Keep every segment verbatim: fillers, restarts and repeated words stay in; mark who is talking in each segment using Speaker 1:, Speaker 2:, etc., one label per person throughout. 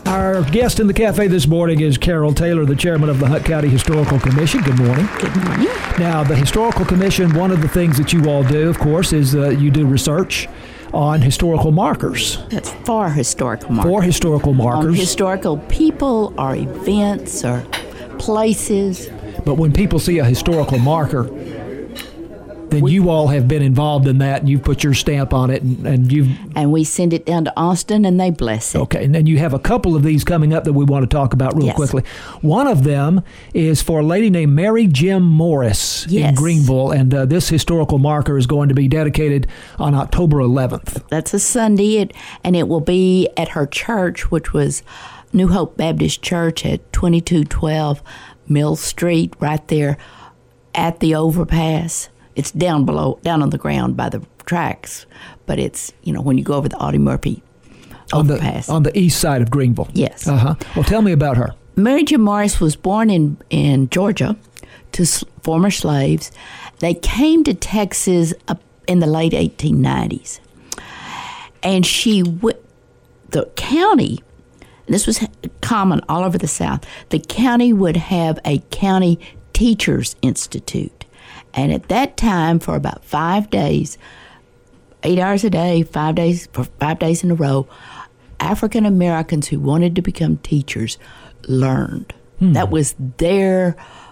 Speaker 1: Our guest in the cafe this morning is Carol Taylor, the chairman of the Hunt County Historical Commission. Good morning.
Speaker 2: Good morning.
Speaker 1: Now, the Historical Commission, one of the things that you all do, of course, is uh, you do research on historical markers.
Speaker 2: That's for historical markers.
Speaker 1: For historical markers.
Speaker 2: On historical people or events or places.
Speaker 1: But when people see a historical marker, then we, you all have been involved in that, and you've put your stamp on it, and, and you've...
Speaker 2: And we send it down to Austin, and they bless it.
Speaker 1: Okay, and then you have a couple of these coming up that we want to talk about real
Speaker 2: yes.
Speaker 1: quickly. One of them is for a lady named Mary Jim Morris
Speaker 2: yes.
Speaker 1: in Greenville, and uh, this historical marker is going to be dedicated on October eleventh.
Speaker 2: That's a Sunday, it, and it will be at her church, which was New Hope Baptist Church at twenty-two twelve Mill Street, right there at the overpass. It's down below, down on the ground by the tracks, but it's, you know, when you go over the Audie Murphy overpass.
Speaker 1: On the, on the east side of Greenville.
Speaker 2: Yes.
Speaker 1: Uh-huh. Well, tell me about her.
Speaker 2: Mary Jim Morris was born in, in Georgia to s- former slaves. They came to Texas up in the late eighteen nineties. And she, w- the county, this was common all over the South, the county would have a county teachers institute. And at that time, for about five days, eight hours a day, five days for five days in a row, African Americans who wanted to become teachers learned. Hmm. That was their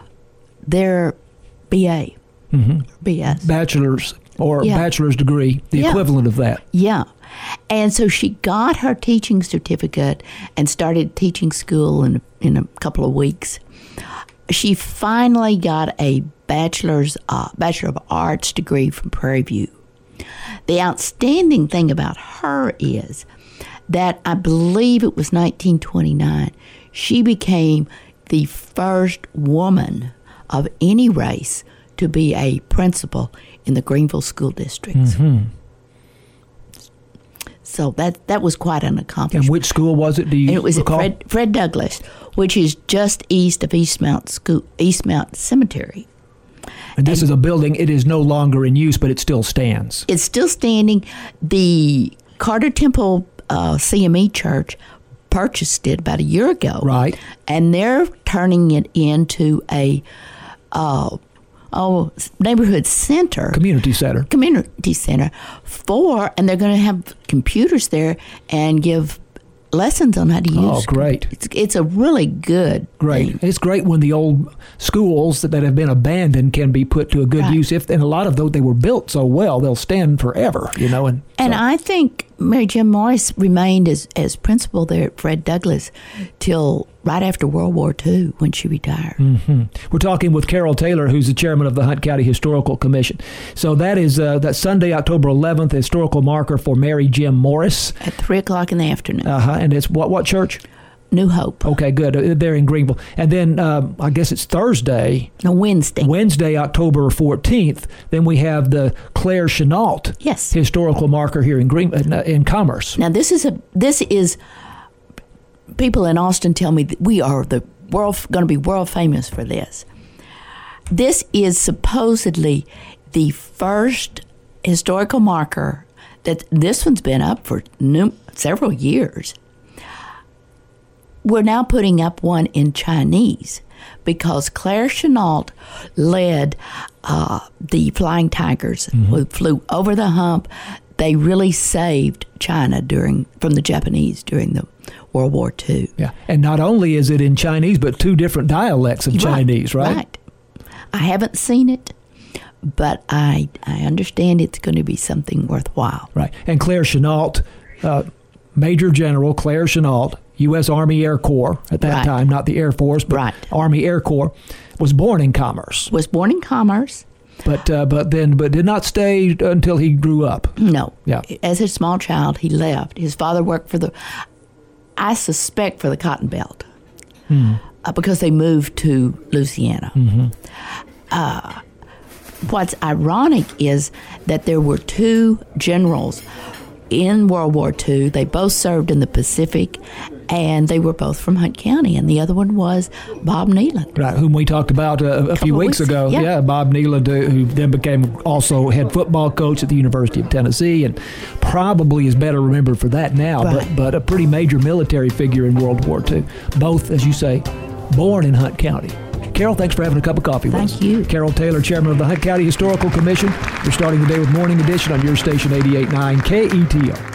Speaker 2: their B A,
Speaker 1: mm-hmm.
Speaker 2: B S,
Speaker 1: bachelor's or
Speaker 2: yeah.
Speaker 1: bachelor's degree, the
Speaker 2: yeah.
Speaker 1: equivalent of that.
Speaker 2: Yeah, and so she got her teaching certificate and started teaching school in in a couple of weeks. She finally got a bachelor's uh, Bachelor of Arts degree from Prairie View. The outstanding thing about her is that I believe it was nineteen twenty-nine, she became the first woman of any race to be a principal in the Greenville school districts.
Speaker 1: Mm-hmm.
Speaker 2: So that that was quite an accomplishment.
Speaker 1: And which school was it? Do you
Speaker 2: and it was
Speaker 1: recall?
Speaker 2: at Fred, Fred Douglass, which is just east of Eastmount School, Eastmount Cemetery.
Speaker 1: And this
Speaker 2: and
Speaker 1: is a building. It is no longer in use, but it still stands.
Speaker 2: It's still standing. The Carter Temple uh, C M E Church purchased it about a year ago.
Speaker 1: Right.
Speaker 2: And they're turning it into a uh, oh neighborhood center.
Speaker 1: Community center.
Speaker 2: Community center for, and they're going to have computers there and give lessons on how to use.
Speaker 1: Oh, great.
Speaker 2: It's, it's a really good
Speaker 1: Great.
Speaker 2: thing.
Speaker 1: It's great when the old schools that, that have been abandoned can be put to a good
Speaker 2: Right.
Speaker 1: use. If and a lot of those, they were built so well, they'll stand forever, you know. And,
Speaker 2: And
Speaker 1: so.
Speaker 2: I think Mary Jim Morris remained as, as principal there at Fred Douglass till right after World War Two when she retired.
Speaker 1: Mm-hmm. We're talking with Carol Taylor, who's the chairman of the Hunt County Historical Commission. So that is uh, that Sunday, October eleventh, historical marker for Mary Jim Morris.
Speaker 2: At three o'clock in the afternoon.
Speaker 1: Uh-huh. And it's what, what church?
Speaker 2: New Hope.
Speaker 1: Okay, good. Uh, They're in Greenville. And then um, I guess it's Thursday.
Speaker 2: No, Wednesday.
Speaker 1: Wednesday, October fourteenth. Then we have the Claire Chenault
Speaker 2: Yes.
Speaker 1: historical marker here in Green in, uh, in Commerce.
Speaker 2: Now this is a this is people in Austin tell me that we are the world going to be world famous for this. This is supposedly the first historical marker that this one's been up for new, several years. We're now putting up one in Chinese because Claire Chenault led uh, the Flying Tigers mm-hmm. who flew over the hump. They really saved China during from the Japanese during the World War Two.
Speaker 1: Yeah, and not only is it in Chinese, but two different dialects of
Speaker 2: right,
Speaker 1: Chinese, right?
Speaker 2: Right. I haven't seen it, but I I understand it's going to be something worthwhile.
Speaker 1: Right. And Claire Chenault, uh, Major General Claire Chenault, U S Army Air Corps at that
Speaker 2: right.
Speaker 1: time, not the Air Force, but
Speaker 2: right.
Speaker 1: Army Air Corps, was born in Commerce.
Speaker 2: Was born in Commerce.
Speaker 1: But uh, but then but did not stay until he grew up.
Speaker 2: No.
Speaker 1: Yeah.
Speaker 2: As a small child, he left. His father worked for the, I suspect, for the Cotton Belt,
Speaker 1: hmm.
Speaker 2: uh, because they moved to Louisiana.
Speaker 1: Mm-hmm.
Speaker 2: Uh, what's ironic is that there were two generals in World War Two. They both served in the Pacific, and they were both from Hunt County. And the other one was Bob Nealon.
Speaker 1: Right, whom we talked about uh, a few weeks,
Speaker 2: weeks
Speaker 1: ago.
Speaker 2: yeah.
Speaker 1: yeah, Bob Nealon, uh, who then became also head football coach at the University of Tennessee, and probably is better remembered for that now,
Speaker 2: Right.
Speaker 1: but, but a pretty major military figure in World War Two. Both, as you say, born in Hunt County. Carol, thanks for having a cup of coffee with us.
Speaker 2: Thank you.
Speaker 1: Carol Taylor, chairman of the Hunt County Historical Commission. We're starting the day with Morning Edition on your station eighty-eight point nine K E T O.